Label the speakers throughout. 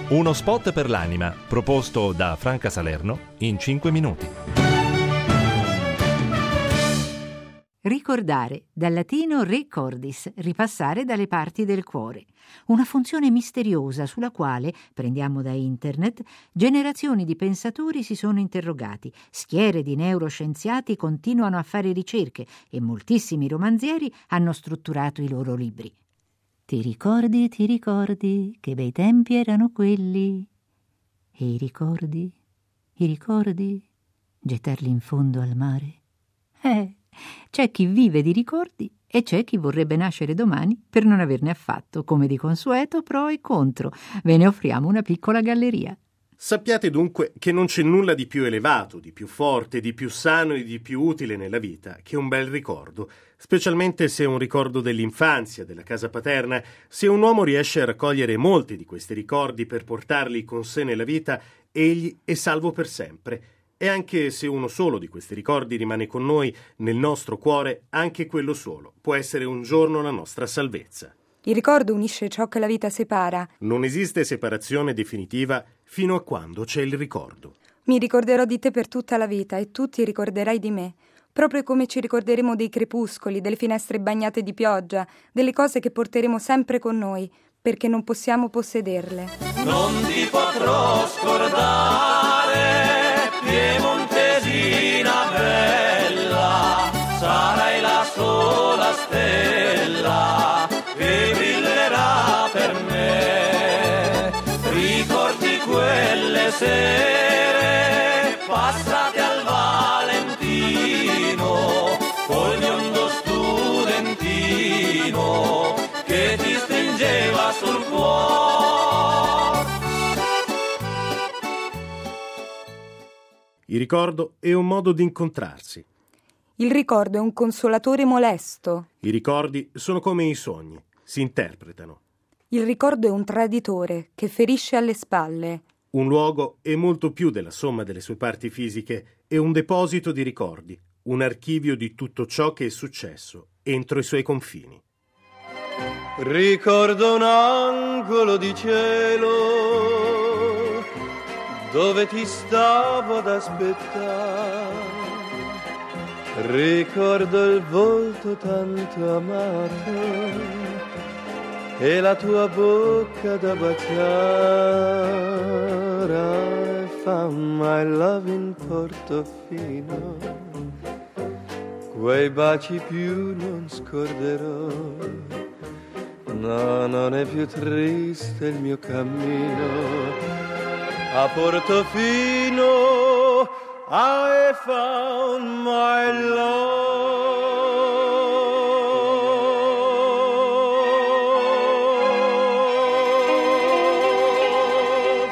Speaker 1: Uno spot per l'anima, proposto da Franca Salerno in 5 minuti.
Speaker 2: Ricordare, dal latino recordis, ripassare dalle parti del cuore. Una funzione misteriosa sulla quale, prendiamo da internet, generazioni di pensatori si sono interrogati, schiere di neuroscienziati continuano a fare ricerche e moltissimi romanzieri hanno strutturato i loro libri. Ti ricordi, che bei tempi erano quelli? E i ricordi, gettarli in fondo al mare? C'è chi vive di ricordi e c'è chi vorrebbe nascere domani per non averne affatto. Come di consueto, pro e contro. Ve ne offriamo una piccola galleria.
Speaker 3: Sappiate dunque che non c'è nulla di più elevato, di più forte, di più sano e di più utile nella vita che un bel ricordo, specialmente se è un ricordo dell'infanzia, della casa paterna. Se un uomo riesce a raccogliere molti di questi ricordi per portarli con sé nella vita, egli è salvo per sempre. E anche se uno solo di questi ricordi rimane con noi, nel nostro cuore, anche quello solo può essere un giorno la nostra salvezza.
Speaker 4: Il ricordo unisce ciò che la vita separa.
Speaker 3: Non esiste separazione definitiva fino a quando c'è il ricordo.
Speaker 4: Mi ricorderò di te per tutta la vita e tu ti ricorderai di me, proprio come ci ricorderemo dei crepuscoli, delle finestre bagnate di pioggia, delle cose che porteremo sempre con noi, perché non possiamo possederle.
Speaker 5: Non ti potrò scordare, piemontesina bella, sarai la sola stella che brillerà per me. Ricordi quelle sere passate al Valentino col biondo studentino che ti stringeva sul cuore.
Speaker 3: Il ricordo è un modo di incontrarsi.
Speaker 4: Il ricordo è un consolatore molesto.
Speaker 3: I ricordi sono come i sogni, si interpretano.
Speaker 4: Il ricordo è un traditore che ferisce alle spalle.
Speaker 3: Un luogo è molto più della somma delle sue parti fisiche, è un deposito di ricordi, un archivio di tutto ciò che è successo entro i suoi confini.
Speaker 5: Ricordo un angolo di cielo dove ti stavo ad aspettare. Ricordo il volto tanto amato e la tua bocca da baciare. I found my love in Portofino, quei baci più non scorderò. No, non è più triste il mio cammino a Portofino. I found my love.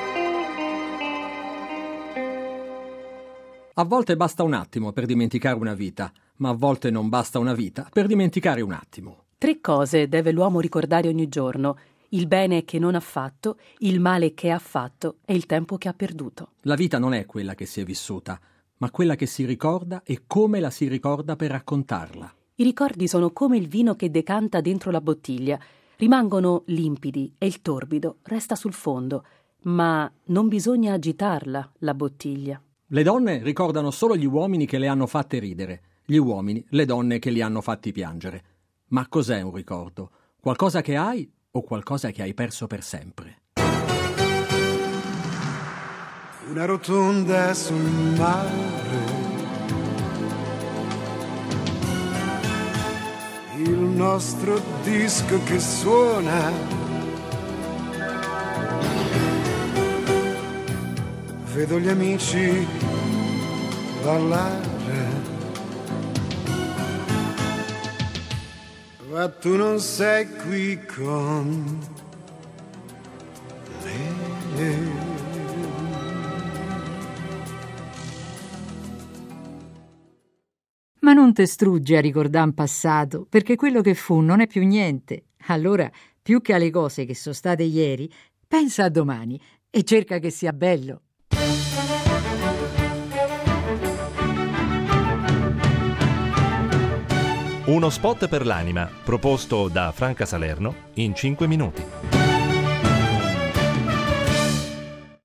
Speaker 6: A volte basta un attimo per dimenticare una vita, ma a volte non basta una vita per dimenticare un attimo.
Speaker 7: 3 cose deve l'uomo ricordare ogni giorno: il bene che non ha fatto, il male che ha fatto e il tempo che ha perduto.
Speaker 6: La vita non è quella che si è vissuta, ma quella che si ricorda e come la si ricorda per raccontarla.
Speaker 7: I ricordi sono come il vino che decanta dentro la bottiglia. Rimangono limpidi e il torbido resta sul fondo, ma non bisogna agitarla, la bottiglia.
Speaker 6: Le donne ricordano solo gli uomini che le hanno fatte ridere, gli uomini le donne che li hanno fatti piangere. Ma cos'è un ricordo? Qualcosa che hai o qualcosa che hai perso per sempre?
Speaker 8: Una rotonda sul mare, il nostro disco che suona, vedo gli amici ballare, ma tu non sei qui con me.
Speaker 2: Ma non te struggi a ricordare un passato, perché quello che fu non è più niente. Allora, più che alle cose che sono state ieri, pensa a domani e cerca che sia bello.
Speaker 1: Uno spot per l'anima, proposto da Franca Salerno in 5 minuti.